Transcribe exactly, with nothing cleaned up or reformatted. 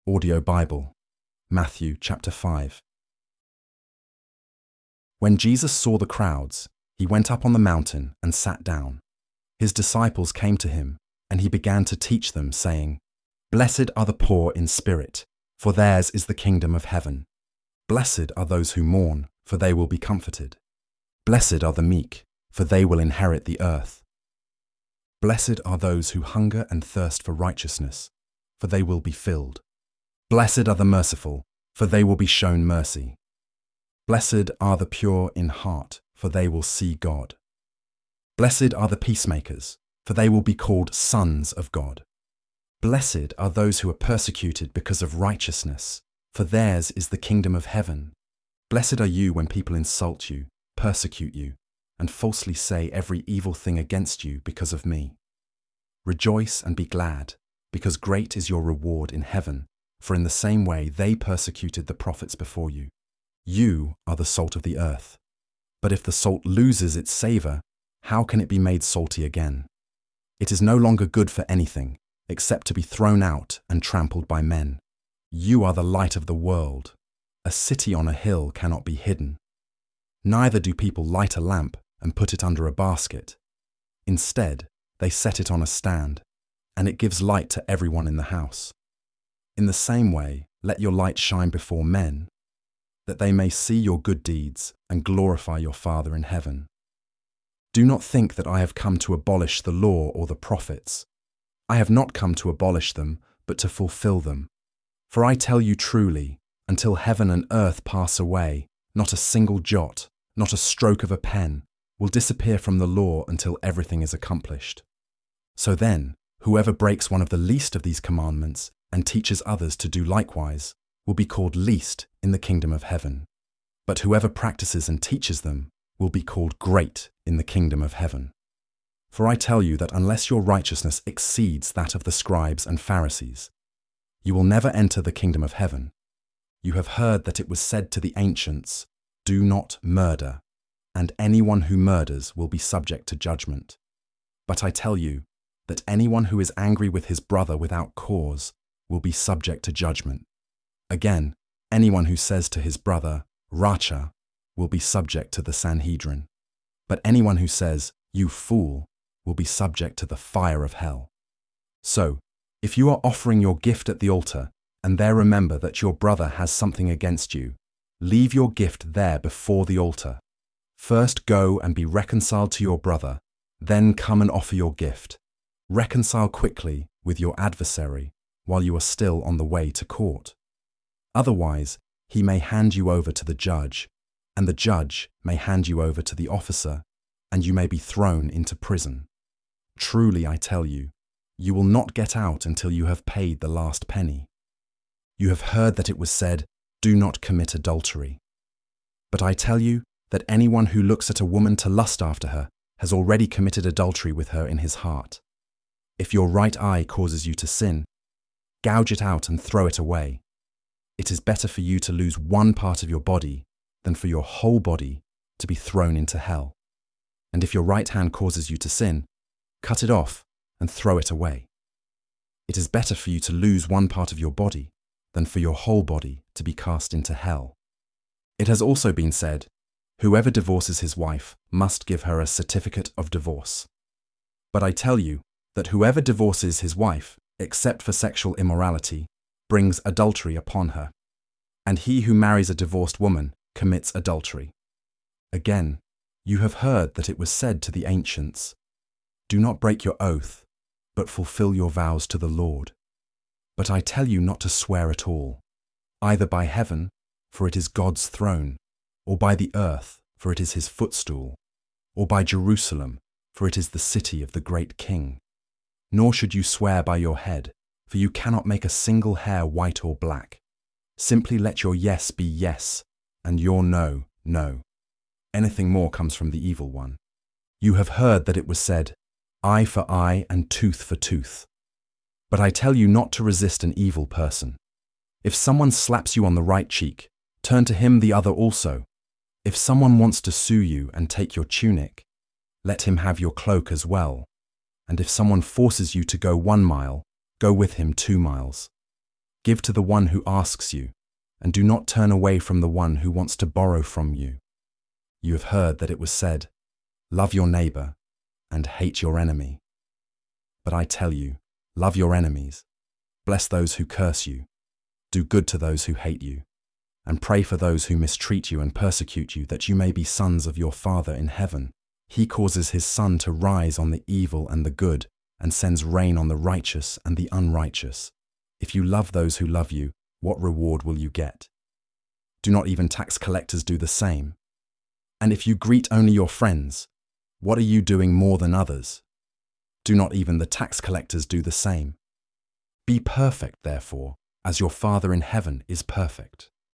Audio Bible, Matthew chapter five. When Jesus saw the crowds, he went up on the mountain and sat down. His disciples came to him, and he began to teach them, saying, "Blessed are the poor in spirit, for theirs is the kingdom of heaven. Blessed are those who mourn, for they will be comforted. Blessed are the meek, for they will inherit the earth. Blessed are those who hunger and thirst for righteousness, for they will be filled. Blessed are the merciful, for they will be shown mercy. Blessed are the pure in heart, for they will see God. Blessed are the peacemakers, for they will be called sons of God. Blessed are those who are persecuted because of righteousness, for theirs is the kingdom of heaven. Blessed are you when people insult you, persecute you, and falsely say every evil thing against you because of me. Rejoice and be glad, because great is your reward in heaven, for in the same way they persecuted the prophets before you. You are the salt of the earth. But if the salt loses its savour, how can it be made salty again? It is no longer good for anything, except to be thrown out and trampled by men. You are the light of the world. A city on a hill cannot be hidden. Neither do people light a lamp and put it under a basket. Instead, they set it on a stand, and it gives light to everyone in the house. In the same way, let your light shine before men, that they may see your good deeds and glorify your Father in heaven. Do not think that I have come to abolish the law or the prophets. I have not come to abolish them, but to fulfill them. For I tell you truly, until heaven and earth pass away, not a single jot, not a stroke of a pen, will disappear from the law until everything is accomplished. So then, whoever breaks one of the least of these commandments and teaches others to do likewise will be called least in the kingdom of heaven. But whoever practices and teaches them will be called great in the kingdom of heaven. For I tell you that unless your righteousness exceeds that of the scribes and Pharisees, you will never enter the kingdom of heaven. You have heard that it was said to the ancients, 'Do not murder,' and anyone who murders will be subject to judgment. But I tell you that anyone who is angry with his brother without cause will be subject to judgment. Again, anyone who says to his brother, 'Racha,' will be subject to the Sanhedrin. But anyone who says, 'You fool,' will be subject to the fire of hell. So, if you are offering your gift at the altar, and there remember that your brother has something against you, leave your gift there before the altar. First go and be reconciled to your brother, then come and offer your gift. Reconcile quickly with your adversary while you are still on the way to court. Otherwise, he may hand you over to the judge, and the judge may hand you over to the officer, and you may be thrown into prison. Truly, I tell you, you will not get out until you have paid the last penny. You have heard that it was said, 'Do not commit adultery.' But I tell you that anyone who looks at a woman to lust after her has already committed adultery with her in his heart. If your right eye causes you to sin, gouge it out and throw it away. It is better for you to lose one part of your body than for your whole body to be thrown into hell. And if your right hand causes you to sin, cut it off and throw it away. It is better for you to lose one part of your body than for your whole body to be cast into hell. It has also been said, 'Whoever divorces his wife must give her a certificate of divorce.' But I tell you that whoever divorces his wife, except for sexual immorality, brings adultery upon her, and he who marries a divorced woman commits adultery. Again, you have heard that it was said to the ancients, 'Do not break your oath, but fulfill your vows to the Lord.' But I tell you not to swear at all, either by heaven, for it is God's throne, or by the earth, for it is his footstool, or by Jerusalem, for it is the city of the great King. Nor should you swear by your head, for you cannot make a single hair white or black. Simply let your yes be yes, and your no, no. Anything more comes from the evil one. You have heard that it was said, 'Eye for eye and tooth for tooth.' But I tell you not to resist an evil person. If someone slaps you on the right cheek, turn to him the other also. If someone wants to sue you and take your tunic, let him have your cloak as well. And if someone forces you to go one mile, go with him two miles. Give to the one who asks you, and do not turn away from the one who wants to borrow from you. You have heard that it was said, 'Love your neighbor and hate your enemy.' But I tell you, love your enemies, bless those who curse you, do good to those who hate you, and pray for those who mistreat you and persecute you, that you may be sons of your Father in heaven. He causes his sun to rise on the evil and the good, and sends rain on the righteous and the unrighteous. If you love those who love you, what reward will you get? Do not even tax collectors do the same? And if you greet only your friends, what are you doing more than others? Do not even the tax collectors do the same? Be perfect, therefore, as your Father in heaven is perfect.